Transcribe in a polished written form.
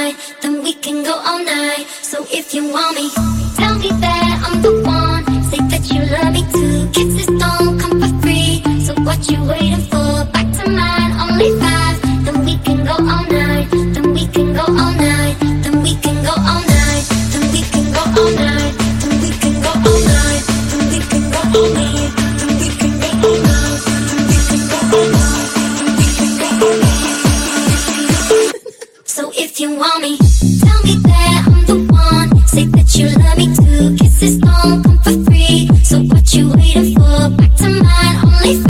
night, then we can go all night. So if you want me, tell me that I'm the one. Say that you love me too. Kisses don't come for free, so what you waiting for? Back to mine, only 5. Then we can go all night, then we can go all night, then we can go all night, then we can go all night, then we can go all night, then we can go all night, then we can go all night, then we can go all night, then we can go all night. So if you want me, tell me that I'm the one. Say that you love me too. Kisses don't come for free, so what you waiting for?